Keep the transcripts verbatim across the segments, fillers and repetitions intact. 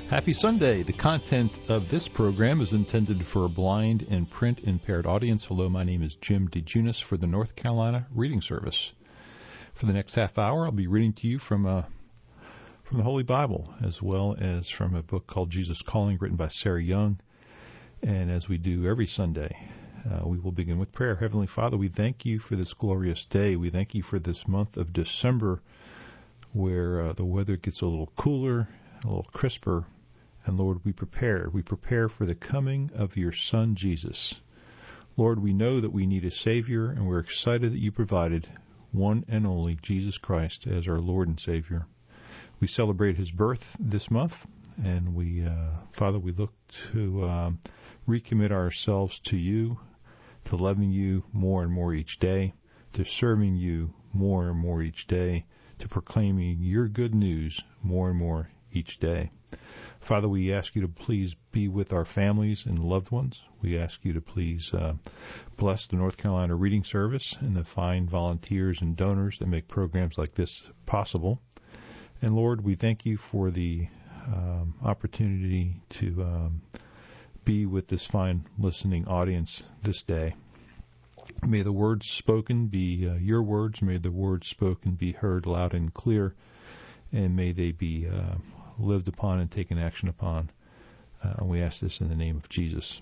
Happy Sunday. The content of this program is intended for a blind and print impaired audience. Hello, my name is Jim DeJunis for the North Carolina Reading Service. For the next half hour, I'll be reading to you from a, from the Holy Bible, as well as from a book called Jesus Calling, written by Sarah Young. And as we do every Sunday, uh, we will begin with prayer. Heavenly Father, we thank you for this glorious day. We thank you for this month of December, where uh, the weather gets a little cooler, a little crisper. And Lord, we prepare. We prepare for the coming of your Son, Jesus. Lord, we know that we need a Savior, and we're excited that you provided one and only Jesus Christ as our Lord and Savior. We celebrate his birth this month, and we, uh, Father, we look to um, recommit ourselves to you, to loving you more and more each day, to serving you more and more each day, to proclaiming your good news more and more each day. Father, we ask you to please be with our families and loved ones. We ask you to please uh, bless the North Carolina Reading Service and the fine volunteers and donors that make programs like this possible. And Lord, we thank you for the um, opportunity to um, be with this fine listening audience this day. May the words spoken be uh, your words. May the words spoken be heard loud and clear. And may they be uh, lived upon and taken action upon. Uh, and we ask this in the name of Jesus.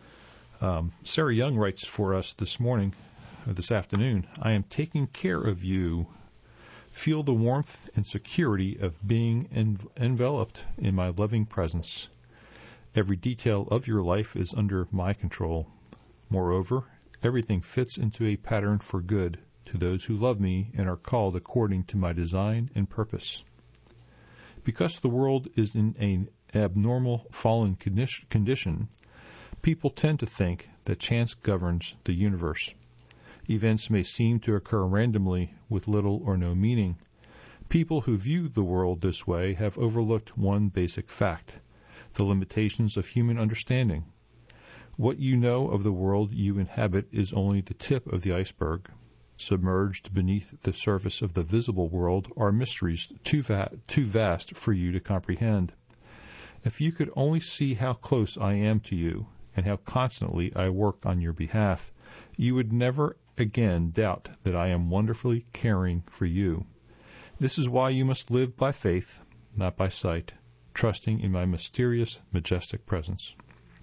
Um, Sarah Young writes for us this morning, or this afternoon, I am taking care of you. Feel the warmth and security of being env- enveloped in my loving presence. Every detail of your life is under my control. Moreover, everything fits into a pattern for good to those who love me and are called according to my design and purpose. Because the world is in an abnormal fallen condition, people tend to think that chance governs the universe. Events may seem to occur randomly with little or no meaning. People who view the world this way have overlooked one basic fact, the limitations of human understanding. What you know of the world you inhabit is only the tip of the iceberg. Submerged beneath the surface of the visible world are mysteries too, va- too vast for you to comprehend. If you could only see how close I am to you and how constantly I work on your behalf, you would never again doubt that I am wonderfully caring for you. This is why you must live by faith, not by sight, trusting in my mysterious, majestic presence.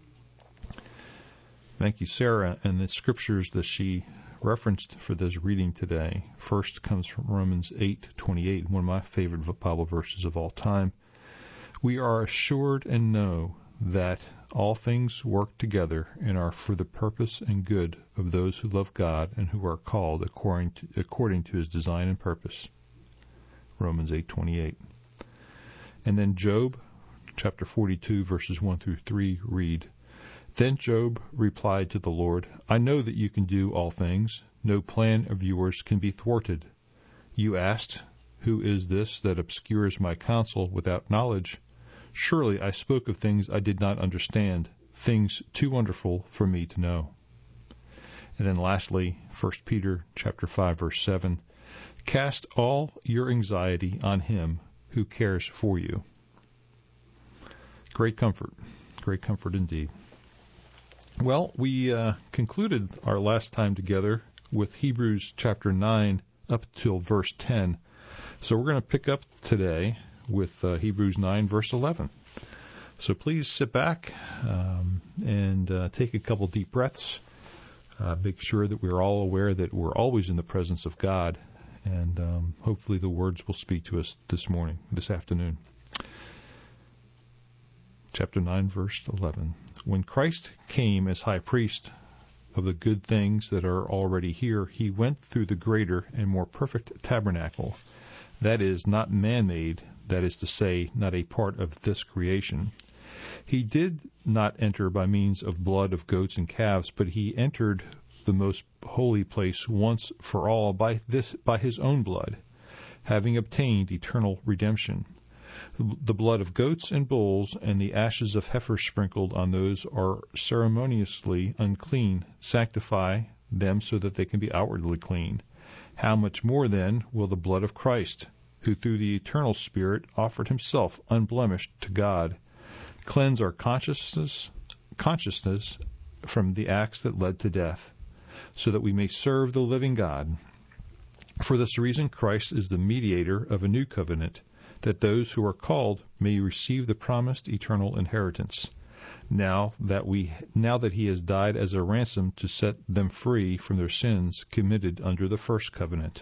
Thank you, Sarah. And the scriptures that she referenced for this reading today first comes from Romans eight twenty-eight, one of my favorite Bible verses of all time. We are assured and know that all things work together and are for the purpose and good of those who love God and who are called according to, according to his design and purpose. Romans eight twenty-eight. And then Job chapter forty-two verses one through three read, Then Job replied to the Lord, I know that you can do all things. No plan of yours can be thwarted. You asked, Who is this that obscures my counsel without knowledge? Surely I spoke of things I did not understand, things too wonderful for me to know. And then lastly, First Peter chapter five, verse seven, Cast all your anxiety on him who cares for you. Great comfort, great comfort indeed. Well, we uh, concluded our last time together with Hebrews chapter nine up till verse ten. So we're going to pick up today with uh, Hebrews nine, verse eleven. So please sit back um, and uh, take a couple deep breaths. Uh, make sure that we're all aware that we're always in the presence of God. And um, hopefully the words will speak to us this morning, this afternoon. Chapter nine, verse eleven. When Christ came as high priest of the good things that are already here, he went through the greater and more perfect tabernacle, that is, not man-made, that is to say, not a part of this creation. He did not enter by means of blood of goats and calves, but he entered the most holy place once for all by this by his own blood, having obtained eternal redemption. The blood of goats and bulls and the ashes of heifers sprinkled on those are ceremoniously unclean. Sanctify them so that they can be outwardly clean. How much more then will the blood of Christ, who through the eternal Spirit offered himself unblemished to God, cleanse our consciousness, consciousness from the acts that led to death, so that we may serve the living God. For this reason, Christ is the mediator of a new covenant, that those who are called may receive the promised eternal inheritance. Now that we, now that he has died as a ransom to set them free from their sins committed under the first covenant.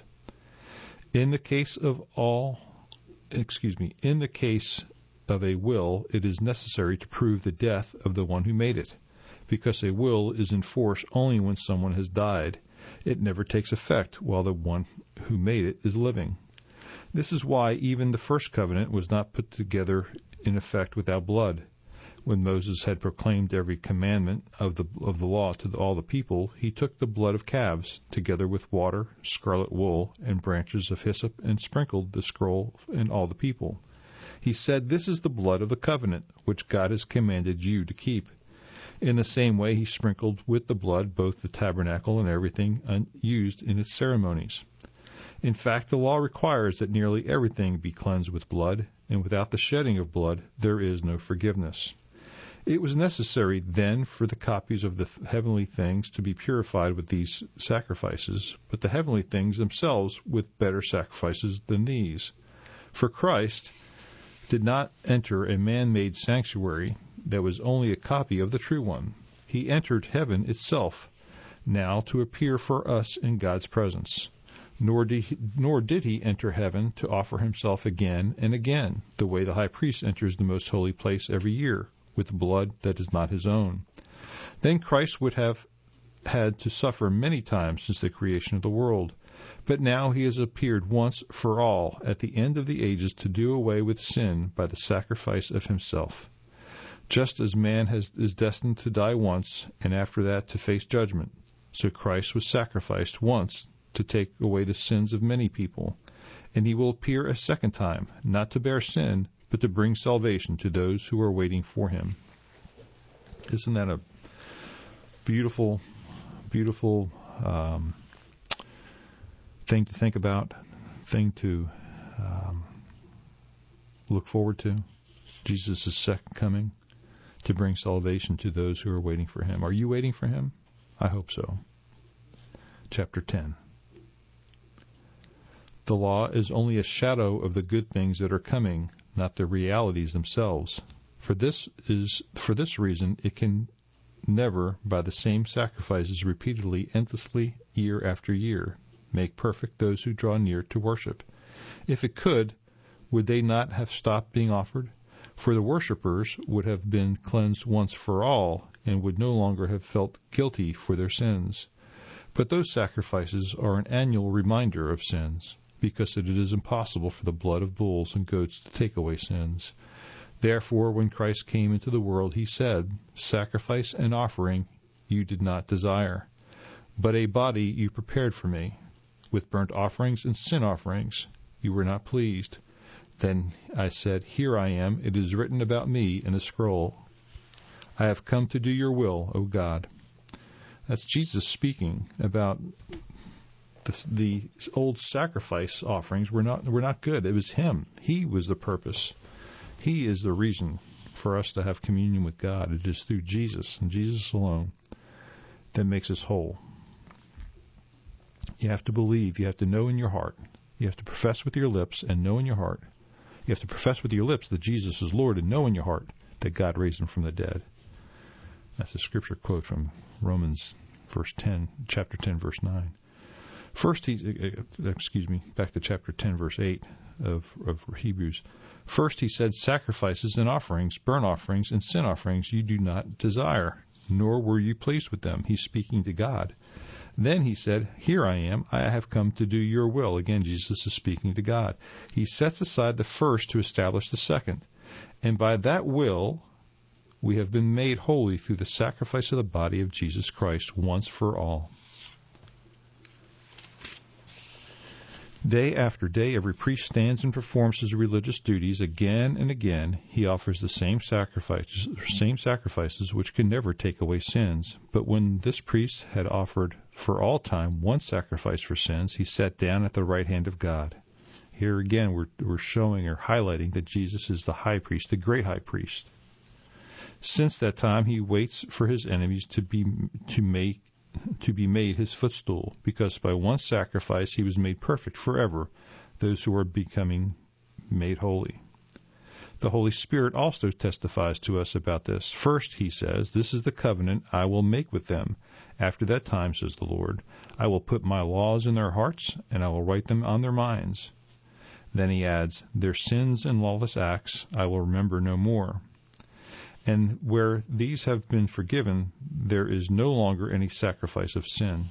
In the case of all, excuse me, in the case of a will, it is necessary to prove the death of the one who made it, because a will is in force only when someone has died. It never takes effect while the one who made it is living. This is why even the first covenant was not put together in effect without blood. When Moses had proclaimed every commandment of the of the law to all the people, he took the blood of calves, together with water, scarlet wool, and branches of hyssop, and sprinkled the scroll in all the people. He said, "This is the blood of the covenant, which God has commanded you to keep." In the same way, he sprinkled with the blood both the tabernacle and everything used in its ceremonies. In fact, the law requires that nearly everything be cleansed with blood, and without the shedding of blood, there is no forgiveness. It was necessary, then, for the copies of the heavenly things to be purified with these sacrifices, but the heavenly things themselves with better sacrifices than these. For Christ did not enter a man-made sanctuary that was only a copy of the true one. He entered heaven itself, now to appear for us in God's presence. Nor did, he, nor did he enter heaven to offer himself again and again, the way the high priest enters the most holy place every year, with blood that is not his own. Then Christ would have had to suffer many times since the creation of the world. But now he has appeared once for all at the end of the ages to do away with sin by the sacrifice of himself. Just as man has, is destined to die once, and after that to face judgment, so Christ was sacrificed once to take away the sins of many people. And he will appear a second time, not to bear sin, but to bring salvation to those who are waiting for him. Isn't that a beautiful, beautiful um, thing to think about, thing to um, look forward to? Jesus' second coming to bring salvation to those who are waiting for him. Are you waiting for him? I hope so. Chapter ten. The law is only a shadow of the good things that are coming, not the realities themselves. For this is for this reason it can never, by the same sacrifices repeatedly, endlessly, year after year, make perfect those who draw near to worship. If it could, would they not have stopped being offered? For the worshippers would have been cleansed once for all, and would no longer have felt guilty for their sins. But those sacrifices are an annual reminder of sins, because it is impossible for the blood of bulls and goats to take away sins. Therefore, when Christ came into the world, he said, "Sacrifice and offering you did not desire, but a body you prepared for me. With burnt offerings and sin offerings you were not pleased. Then I said, Here I am, it is written about me in a scroll. I have come to do your will, O God." That's Jesus speaking about the, the old sacrifice offerings were not were not good. It was him. He was the purpose. He is the reason for us to have communion with God. It is through Jesus and Jesus alone that makes us whole. You have to believe. You have to know in your heart. You have to profess with your lips and know in your heart. You have to profess with your lips that Jesus is Lord and know in your heart that God raised him from the dead. That's a scripture quote from Romans verse ten, chapter ten, verse nine. First, he, excuse me, back to chapter ten, verse eight of, of Hebrews. First, he said, "Sacrifices and offerings, burnt offerings and sin offerings you do not desire, nor were you pleased with them." He's speaking to God. Then he said, "Here I am, I have come to do your will." Again, Jesus is speaking to God. He sets aside the first to establish the second. And by that will, we have been made holy through the sacrifice of the body of Jesus Christ once for all. Day after day, every priest stands and performs his religious duties. Again and again, he offers the same sacrifices, same sacrifices which can never take away sins. But when this priest had offered for all time one sacrifice for sins, he sat down at the right hand of God. Here again, we're, we're showing or highlighting that Jesus is the high priest, the great high priest. Since that time he waits for his enemies to be to make to be made his footstool, because by one sacrifice he was made perfect forever, those who are becoming made holy. The Holy Spirit also testifies to us about this. First, he says, "This is the covenant I will make with them. After that time, says the Lord, I will put my laws in their hearts, and I will write them on their minds." Then he adds, "Their sins and lawless acts I will remember no more." And where these have been forgiven, there is no longer any sacrifice of sin.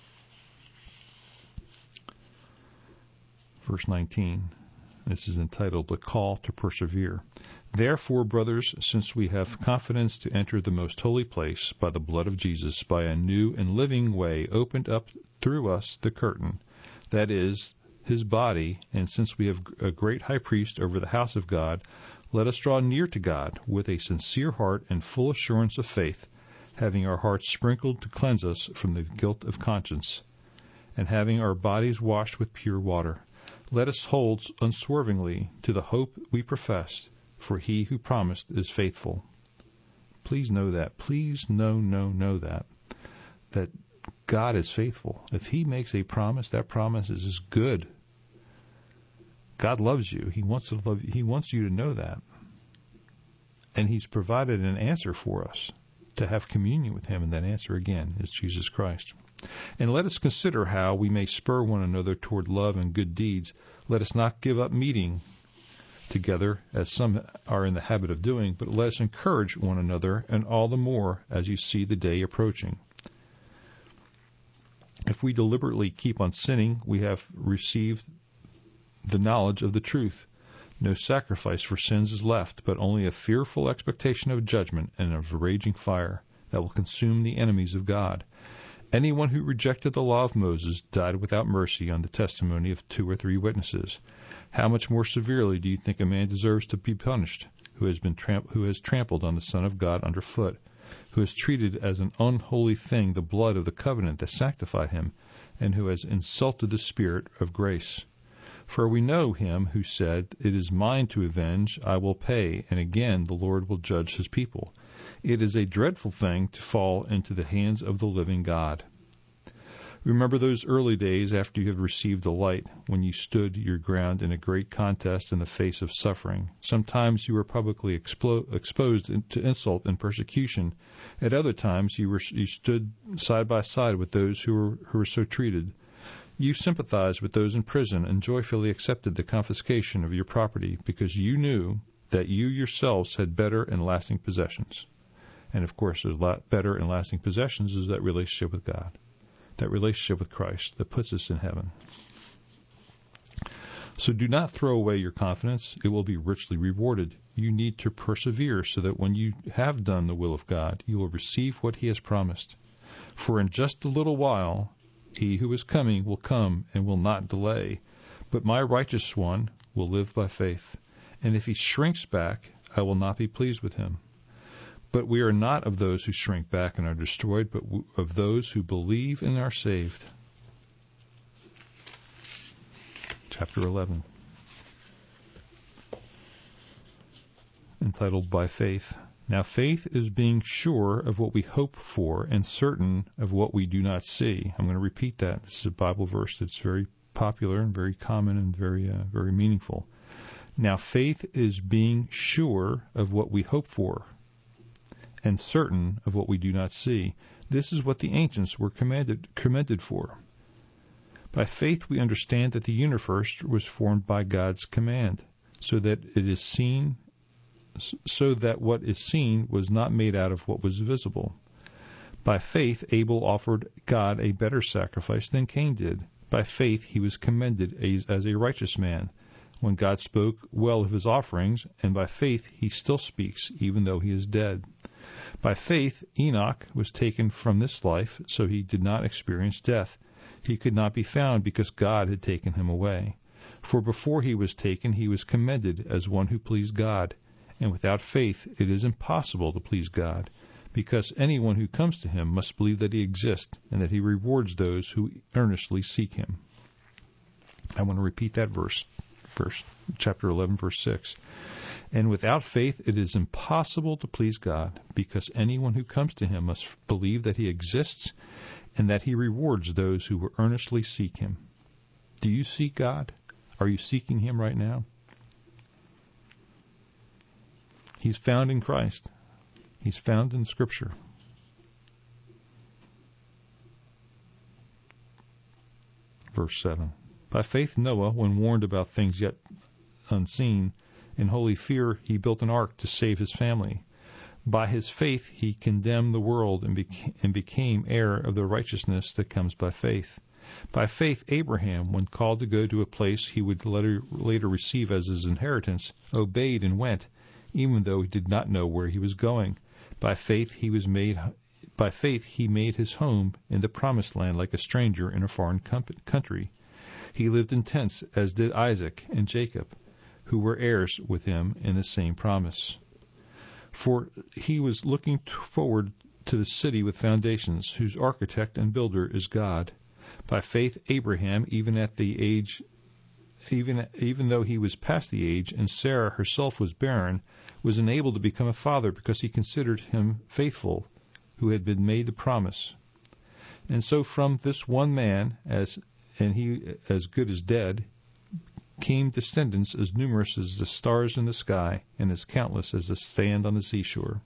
Verse nineteen. This is entitled, "The Call to Persevere." "Therefore, brothers, since we have confidence to enter the most holy place by the blood of Jesus, by a new and living way opened up through us the curtain, that is, his body, and since we have a great high priest over the house of God, let us draw near to God with a sincere heart and full assurance of faith, having our hearts sprinkled to cleanse us from the guilt of conscience, and having our bodies washed with pure water. Let us hold unswervingly to the hope we profess, for he who promised is faithful." Please know that. Please know, know, know that. That God is faithful. If he makes a promise, that promise is good. God loves you. He wants to love you. He wants you to know that. And he's provided an answer for us to have communion with him, and that answer again is Jesus Christ. "And let us consider how we may spur one another toward love and good deeds. Let us not give up meeting together, as some are in the habit of doing, but let us encourage one another, and all the more as you see the day approaching. If we deliberately keep on sinning, we have received the knowledge of the truth. No sacrifice for sins is left, but only a fearful expectation of judgment and of raging fire that will consume the enemies of God. Anyone who rejected the law of Moses died without mercy on the testimony of two or three witnesses. How much more severely do you think a man deserves to be punished, who has been tramp- who has trampled on the Son of God underfoot, who has treated as an unholy thing the blood of the covenant that sanctified him, and who has insulted the Spirit of grace? For we know him who said, 'It is mine to avenge, I will pay,' and again the Lord will judge his people. It is a dreadful thing to fall into the hands of the living God." Remember those early days after you have received the light, when you stood your ground in a great contest in the face of suffering. Sometimes you were publicly explo- exposed to insult and persecution. At other times you were you stood side by side with those who were, who were so treated. You sympathized with those in prison and joyfully accepted the confiscation of your property because you knew that you yourselves had better and lasting possessions. And, of course, those better and lasting possessions is that relationship with God, that relationship with Christ that puts us in heaven. So do not throw away your confidence. It will be richly rewarded. You need to persevere so that when you have done the will of God, you will receive what he has promised. For in just a little while, he who is coming will come and will not delay. But my righteous one will live by faith. And if he shrinks back, I will not be pleased with him. But we are not of those who shrink back and are destroyed, but of those who believe and are saved. Chapter eleven. Entitled By Faith. Now faith is being sure of what we hope for and certain of what we do not see. I'm going to repeat that. This is a Bible verse that's very popular and very common and very, uh, very meaningful. Now faith is being sure of what we hope for and certain of what we do not see. This is what the ancients were commanded, commended for. By faith we understand that the universe was formed by God's command, so that it is seen, so that what is seen was not made out of what was visible. By faith Abel offered God a better sacrifice than Cain did. By faith he was commended as, as a righteous man when God spoke well of his offerings, and by faith he still speaks even though he is dead. By faith, Enoch was taken from this life, so he did not experience death. He could not be found because God had taken him away. For before he was taken, he was commended as one who pleased God. And without faith, it is impossible to please God, because anyone who comes to him must believe that he exists and that he rewards those who earnestly seek him. I want to repeat that verse, verse chapter eleven, verse six. And without faith it is impossible to please God, because anyone who comes to him must believe that he exists and that he rewards those who earnestly seek him. Do you seek God? Are you seeking him right now? He's found in Christ. He's found in Scripture. Verse seven. By faith Noah, when warned about things yet unseen, in holy fear he built an ark to save his family. By his faith he condemned the world and, beca- and became heir of the righteousness that comes by faith. By faith Abraham, when called to go to a place he would later, later receive as his inheritance, obeyed and went, even though he did not know where he was going. By faith he was made by faith he made his home in the promised land like a stranger in a foreign country. He lived in tents, as did Isaac and Jacob, who were heirs with him in the same promise. For he was looking forward to the city with foundations, whose architect and builder is God. By faith Abraham, even at the age, even even though he was past the age, and Sarah herself was barren, was enabled to become a father because he considered him faithful, who had been made the promise. And so from this one man, as and he as good as dead, came descendants as numerous as the stars in the sky and as countless as the sand on the seashore.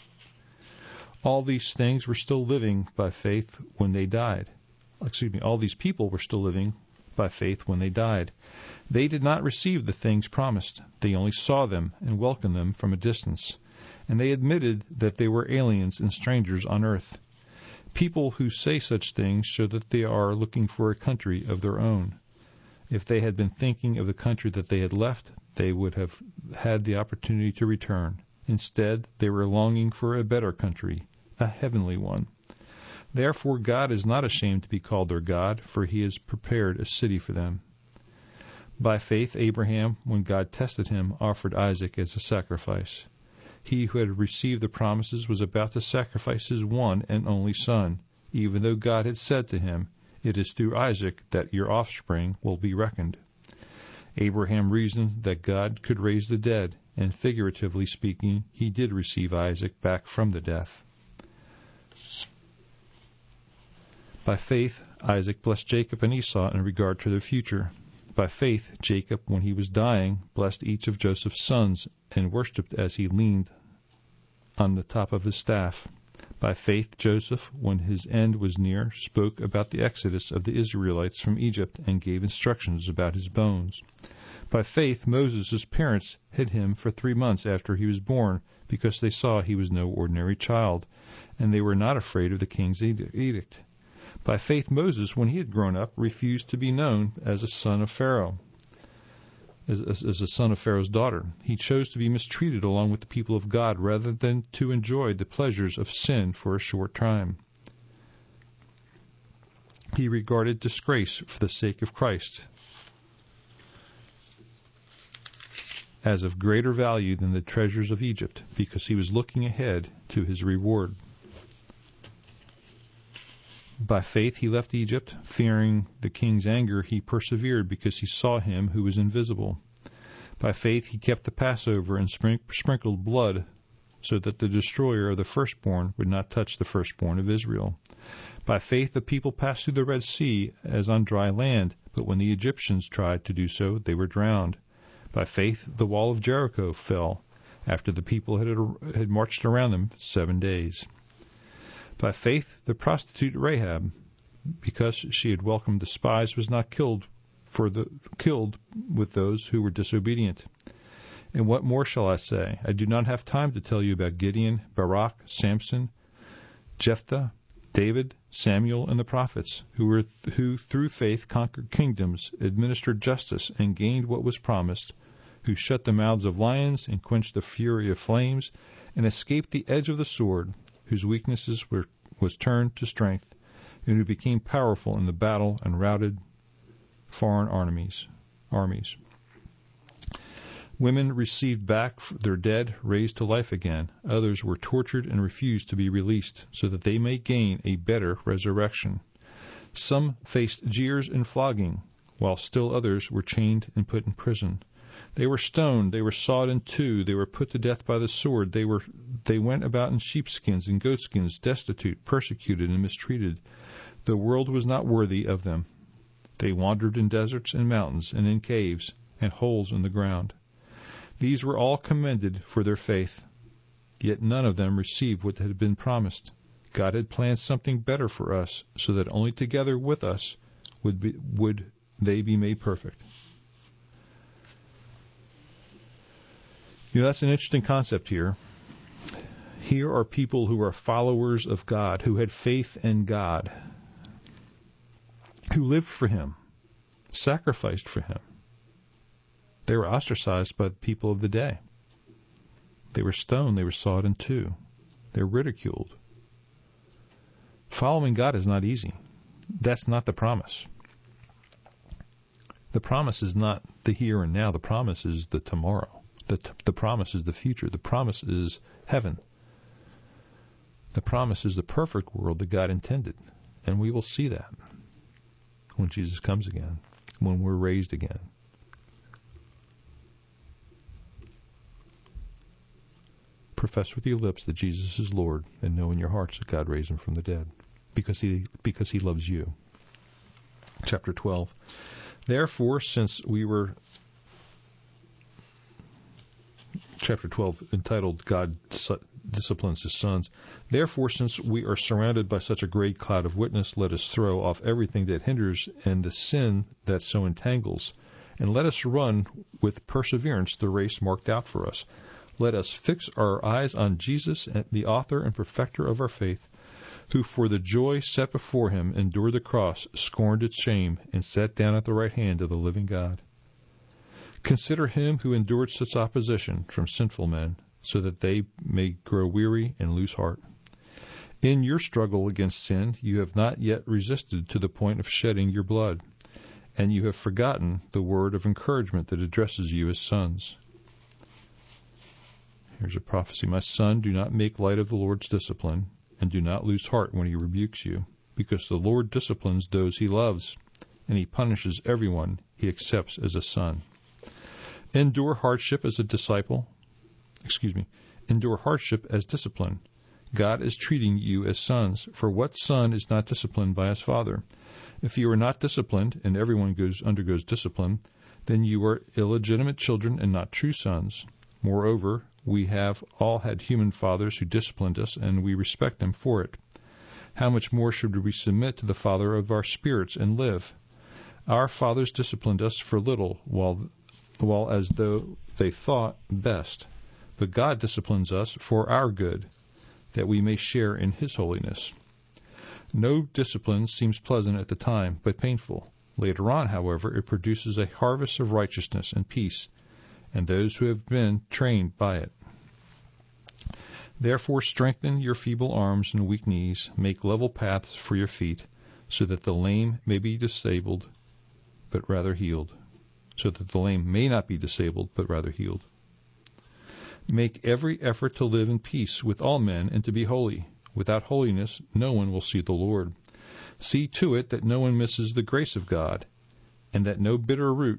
All these things were still living by faith when they died. Excuse me, all these people were still living by faith when they died. They did not receive the things promised. They only saw them and welcomed them from a distance. And they admitted that they were aliens and strangers on earth. People who say such things show that they are looking for a country of their own. If they had been thinking of the country that they had left, they would have had the opportunity to return. Instead, they were longing for a better country, a heavenly one. Therefore, God is not ashamed to be called their God, for he has prepared a city for them. By faith, Abraham, when God tested him, offered Isaac as a sacrifice. He who had received the promises was about to sacrifice his one and only son, even though God had said to him, "It is through Isaac that your offspring will be reckoned." Abraham reasoned that God could raise the dead, and figuratively speaking, he did receive Isaac back from the death. By faith, Isaac blessed Jacob and Esau in regard to their future. By faith, Jacob, when he was dying, blessed each of Joseph's sons and worshipped as he leaned on the top of his staff. By faith, Joseph, when his end was near, spoke about the exodus of the Israelites from Egypt and gave instructions about his bones. By faith, Moses' parents hid him for three months after he was born, because they saw he was no ordinary child, and they were not afraid of the king's edict. By faith, Moses, when he had grown up, refused to be known as a son of Pharaoh, as, as a son of Pharaoh's daughter. He chose to be mistreated along with the people of God rather than to enjoy the pleasures of sin for a short time. He regarded disgrace for the sake of Christ as of greater value than the treasures of Egypt, because he was looking ahead to his reward. By faith he left Egypt. Fearing the king's anger, he persevered because he saw him who was invisible. By faith he kept the Passover and sprinkled blood so that the destroyer of the firstborn would not touch the firstborn of Israel. By faith the people passed through the Red Sea as on dry land, but when the Egyptians tried to do so, they were drowned. By faith the wall of Jericho fell after the people had, had marched around them seven days. By faith, the prostitute Rahab, because she had welcomed the spies, was not killed for the killed with those who were disobedient. And what more shall I say? I do not have time to tell you about Gideon, Barak, Samson, Jephthah, David, Samuel, and the prophets, who were who through faith conquered kingdoms, administered justice, and gained what was promised, who shut the mouths of lions and quenched the fury of flames, and escaped the edge of the sword, whose weaknesses were was turned to strength, and who became powerful in the battle and routed foreign armies. armies. Women received back their dead, raised to life again. Others were tortured and refused to be released, so that they may gain a better resurrection. Some faced jeers and flogging, while still others were chained and put in prison. They were stoned, they were sawed in two, they were put to death by the sword, they were they went about in sheepskins and goatskins, destitute, persecuted, and mistreated. The world was not worthy of them. They wandered in deserts and mountains, and in caves, and holes in the ground. These were all commended for their faith, yet none of them received what had been promised. God had planned something better for us, so that only together with us would be, would they be made perfect. You know, that's an interesting concept here. Here are people who are followers of God, who had faith in God, who lived for Him, sacrificed for Him. They were ostracized by the people of the day. They were stoned. They were sawed in two. They were ridiculed. Following God is not easy. That's not the promise. The promise is not the here and now. The promise is the tomorrow. The, t- the promise is the future. The promise is heaven. The promise is the perfect world that God intended. And we will see that when Jesus comes again, when we're raised again. Profess with your lips that Jesus is Lord, and know in your hearts that God raised Him from the dead, because he because he loves you. Chapter twelve. Therefore, since we were Chapter twelve, entitled God Disciplines His Sons. Therefore, since we are surrounded by such a great cloud of witness, let us throw off everything that hinders and the sin that so entangles, and let us run with perseverance the race marked out for us. Let us fix our eyes on Jesus, the author and perfecter of our faith, who for the joy set before Him endured the cross, scorned its shame, and sat down at the right hand of the living God. Consider Him who endured such opposition from sinful men, so that they may grow weary and lose heart. In your struggle against sin, you have not yet resisted to the point of shedding your blood, and you have forgotten the word of encouragement that addresses you as sons. Here's a prophecy. My son, do not make light of the Lord's discipline, and do not lose heart when He rebukes you, because the Lord disciplines those He loves, and He punishes everyone He accepts as a son. Endure hardship as a disciple. Excuse me. Endure hardship as discipline. God is treating you as sons, for what son is not disciplined by his father? If you are not disciplined, and everyone goes undergoes discipline, then you are illegitimate children and not true sons. Moreover, we have all had human fathers who disciplined us, and we respect them for it. How much more should we submit to the Father of our spirits and live? Our fathers disciplined us for little, while while as though they thought best. But God disciplines us for our good, that we may share in His holiness. No discipline seems pleasant at the time, but painful. Later on, however, it produces a harvest of righteousness and peace, and those who have been trained by it. Therefore strengthen your feeble arms and weak knees, make level paths for your feet, so that the lame may be disabled, but rather healed. So that the lame may not be disabled, but rather healed. Make every effort to live in peace with all men and to be holy. Without holiness, no one will see the Lord. See to it that no one misses the grace of God, and that no bitter root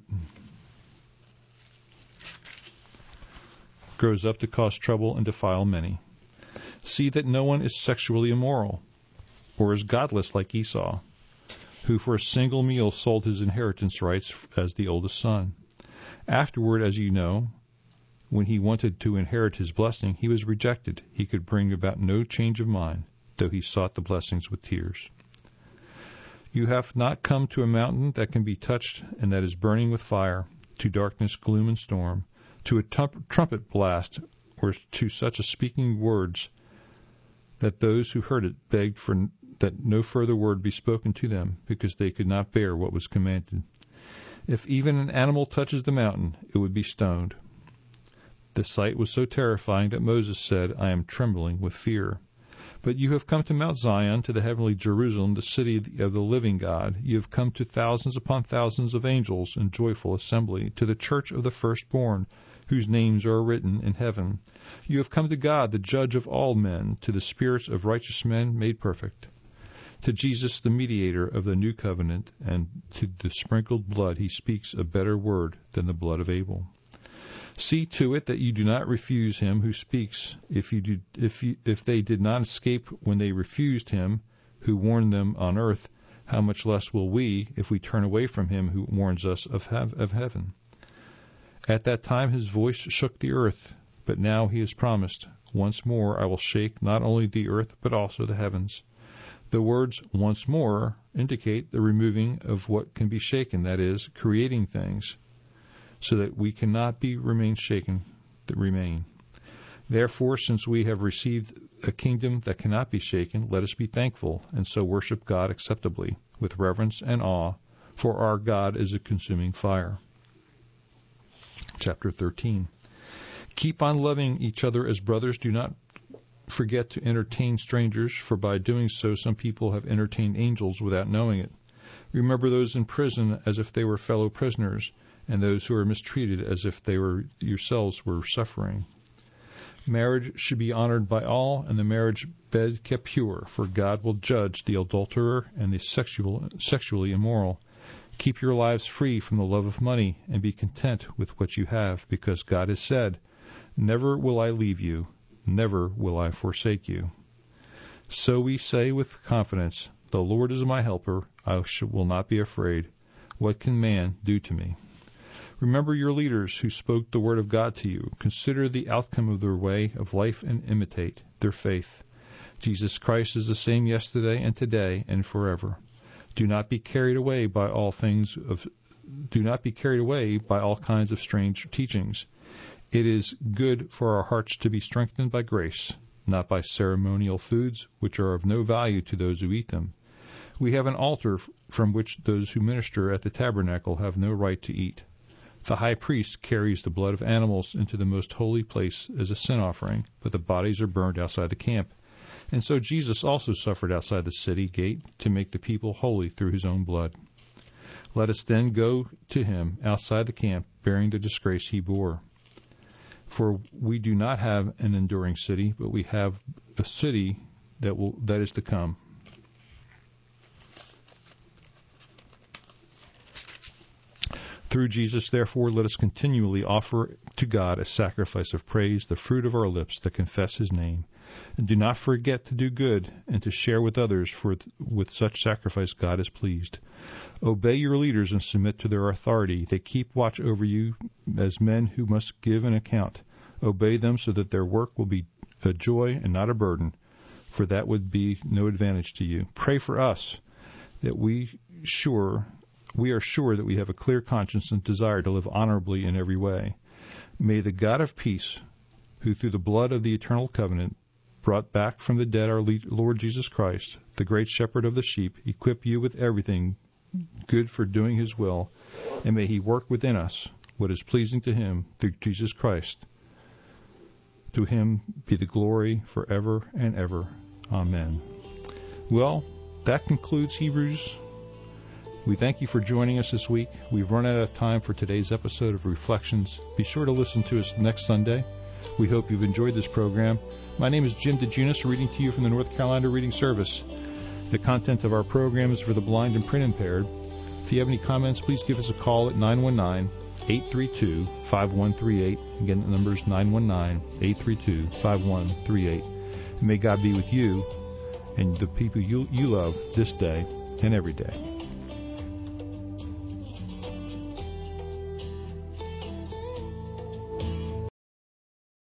grows up to cause trouble and defile many. See that no one is sexually immoral, or is godless like Esau, who for a single meal sold his inheritance rights as the oldest son. Afterward, as you know, when he wanted to inherit his blessing, he was rejected. He could bring about no change of mind, though he sought the blessings with tears. You have not come to a mountain that can be touched and that is burning with fire, to darkness, gloom, and storm, to a tum- trumpet blast, or to such a speaking words that those who heard it begged for that no further word be spoken to them, because they could not bear what was commanded. If even an animal touches the mountain, it would be stoned. The sight was so terrifying that Moses said, I am trembling with fear. But you have come to Mount Zion, to the heavenly Jerusalem, the city of the living God. You have come to thousands upon thousands of angels in joyful assembly, to the church of the firstborn, whose names are written in heaven. You have come to God, the judge of all men, to the spirits of righteous men made perfect, to Jesus, the mediator of the new covenant, and to the sprinkled blood he speaks a better word than the blood of Abel. See to it that you do not refuse him who speaks. If you do, if you, if they did not escape when they refused him who warned them on earth, how much less will we if we turn away from him who warns us of, hev- of heaven? At that time his voice shook the earth, but now he has promised, once more I will shake not only the earth but also the heavens. The words once more indicate the removing of what can be shaken, that is, creating things, so that we cannot be remain shaken that remain. Therefore, since we have received a kingdom that cannot be shaken, let us be thankful, and so worship God acceptably, with reverence and awe, for our God is a consuming fire. Chapter thirteen. Keep on loving each other as brothers. Do not forget to entertain strangers, for by doing so some people have entertained angels without knowing it. Remember those in prison as if they were fellow prisoners, and those who are mistreated as if they were yourselves were suffering. Marriage should be honored by all, and the marriage bed kept pure, for God will judge the adulterer and the sexual, sexually immoral. Keep your lives free from the love of money, and be content with what you have, because God has said, Never will I leave you, never will I forsake you. So we say with confidence, The Lord is my helper, I will not be afraid. What can man do to me? Remember your leaders who spoke the word of God to you. Consider the outcome of their way of life and imitate their faith. Jesus Christ is the same yesterday and today and forever. Do not be carried away by all things of do not be carried away by all kinds of strange teachings. It is good for our hearts to be strengthened by grace, not by ceremonial foods, which are of no value to those who eat them. We have an altar from which those who minister at the tabernacle have no right to eat. The high priest carries the blood of animals into the most holy place as a sin offering, but the bodies are burned outside the camp. And so Jesus also suffered outside the city gate to make the people holy through his own blood. Let us then go to him outside the camp, bearing the disgrace he bore. For we do not have an enduring city, but we have a city that will that is to come. Through Jesus, therefore, let us continually offer to God a sacrifice of praise, the fruit of our lips that confess his name. And do not forget to do good and to share with others, for with such sacrifice God is pleased. Obey your leaders and submit to their authority. They keep watch over you as men who must give an account. Obey them so that their work will be a joy and not a burden, for that would be no advantage to you. Pray for us that we sure we are sure that we have a clear conscience and desire to live honorably in every way. May the God of peace, who through the blood of the eternal covenant brought back from the dead our Lord Jesus Christ, the great shepherd of the sheep, equip you with everything good for doing his will, and may he work within us what is pleasing to him through Jesus Christ. To him be the glory forever and ever. Amen. Well, that concludes Hebrews. We thank you for joining us this week. We've run out of time for today's episode of Reflections. Be sure to listen to us next Sunday. We hope you've enjoyed this program. My name is Jim DeJunis, reading to you from the North Carolina Reading Service. The content of our program is for the blind and print impaired. If you have any comments, please give us a call at nine one nine, eight three two, five one three eight. Again, the number is nine one nine, eight three two, five one three eight. And may God be with you and the people you, you love this day and every day.